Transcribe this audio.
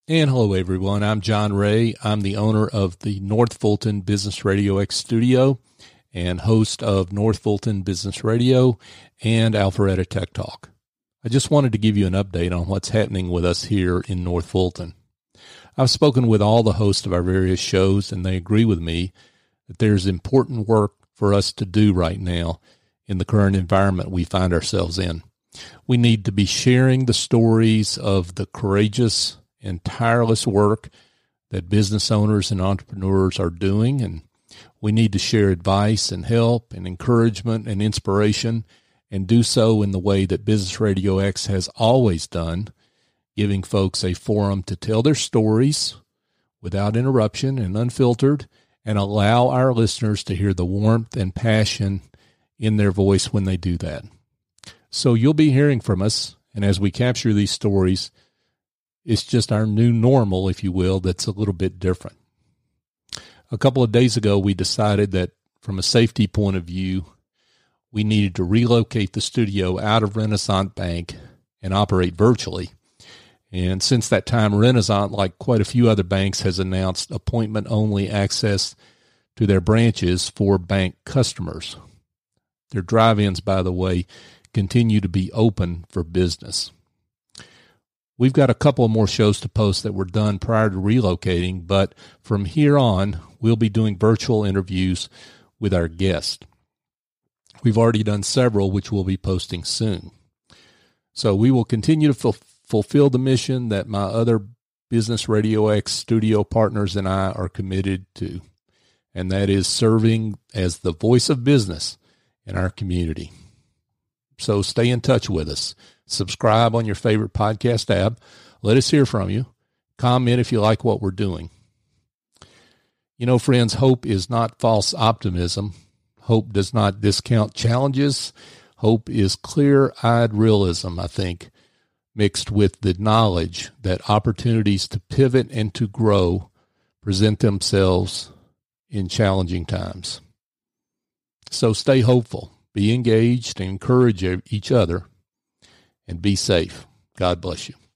And hello, everyone. I'm John Ray. I'm the owner of the North Fulton Business Radio X studio and host of North Fulton Business Radio and Alpharetta Tech Talk. I just wanted to give you an update on what's happening with us here in North Fulton. I've spoken with all the hosts of our various shows, and they agree with me that there's important work for us to do right now in the current environment we find ourselves in. We need to be sharing the stories of the courageous and tireless work that business owners and entrepreneurs are doing, and we need to share advice and help and encouragement and inspiration, and do so in the way that Business Radio X has always done, giving folks a forum to tell their stories without interruption and unfiltered, and allow our listeners to hear the warmth and passion in their voice when they do that. So you'll be hearing from us, and as we capture these stories, it's just our new normal, if you will, that's a little bit different. A couple of days ago, we decided that from a safety point of view, we needed to relocate the studio out of Renaissance Bank and operate virtually. And since that time, Renaissance, like quite a few other banks, has announced appointment-only access to their branches for bank customers. Their drive-ins, by the way, continue to be open for business. We've got a couple more shows to post that were done prior to relocating, but from here on, we'll be doing virtual interviews with our guests. We've already done several, which we'll be posting soon. So we will continue to fulfill the mission that my other Business Radio X studio partners and I are committed to, and that is serving as the voice of business in our community. So stay in touch with us. Subscribe on your favorite podcast app. Let us hear from you. Comment if you like what we're doing. You know, friends, hope is not false optimism. Hope does not discount challenges. Hope is clear-eyed realism, I think, mixed with the knowledge that opportunities to pivot and to grow present themselves in challenging times. So stay hopeful, be engaged, and encourage each other, and be safe. God bless you.